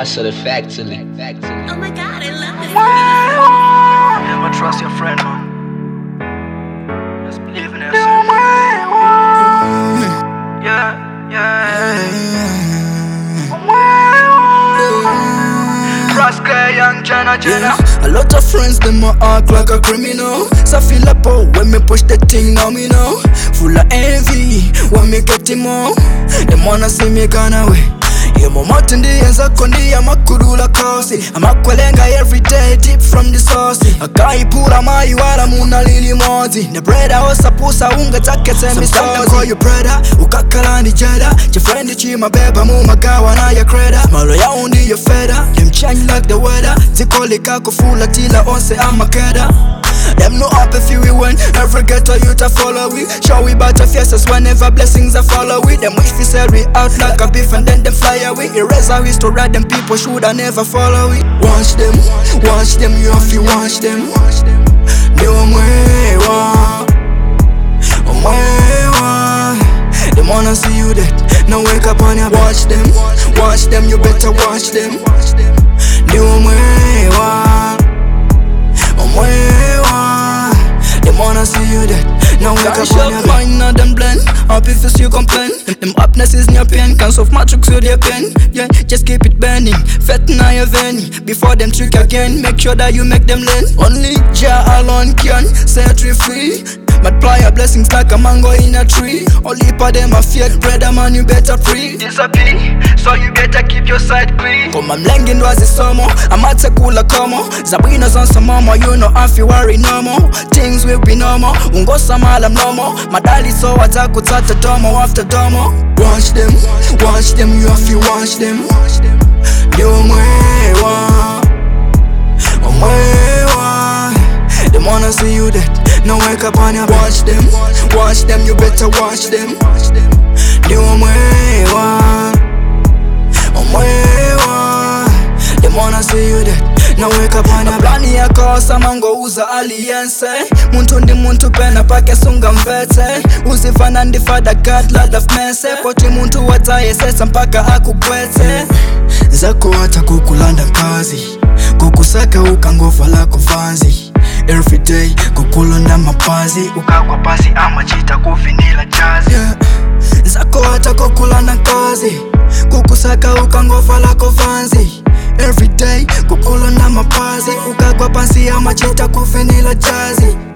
Hustle the factory. Oh my God, I love this. Never trust your friend, man. Just believe in yourself. Rascal, young Jenna. A lot of friends, them a act like a criminal. So I feel like when me push the thing now, me know. Full of envy, when me get him on. Them wanna see me gone away. Yeah, mama tendienza kondi ya makudula kosi. Amakwelenga every day, deep from the sauce. Akaipura mai wala muna lili mozi. The bread hosa pusa unga take semi sauce. Sometimes call you brother, ukakalani jeda. Chifrendi chima beba mumagawa na ya kreda. Malo ya undi ya feda, them change like the weather. Zikoli kako fula tila onse amakeda. Them no up if you win. Every ghetto youth a follow we. Show we bout your fiestas whenever blessings are follow we. Them wish we sell we out like a beef and then them fly away. Erase our history, them people should I never follow we. Watch them, you have to watch them. They want way They wanna see you dead. Now wake up on your watch them, you better watch them. They want way They wanna see you dead. Now wake up on your mind, not them blend. Up if you see you complain. Them upness is in your pain. Can't solve matrix with your pen. Yeah, just keep it bending. Fat na your vein. Before them trick again, make sure that you make them learn. Only Jah alone can set you free. Multiply your blessings like a mango in a tree. Only for them a feared brother, man, you better free. Disappear, so you better keep your side clean. Come I'm langing was the summer. I'm at a cooler como. Zabinas on some mama, you know if you worry no more. Things will be normal. Ungo samalam no more. Madali so ataku tata domo after domo. Watch them, you have to watch them. They Them wanna see you dead. Now wake up on your watch them, you better watch them. They Them wanna see you dead. Now wake up on your plani ya kosa mango uza aliyense. Muntu ndi muntu pena pake sunga mvete. Uzifana ndi father God lord of mercy. Poti muntu wataye sesa mpaka akukwete. Zako hata kukulanda kazi. Kukusaka ukangova lako vanzi. Every day kukulonda mapazi. Ukagwa pasi ama chita kuvinila jazi. Zako hata kukulanda kazi. Kukusaka ukangova lako vanzi. Every day kukulonda mapazi. Ukagwa pasi ama chita kuvinila jazi.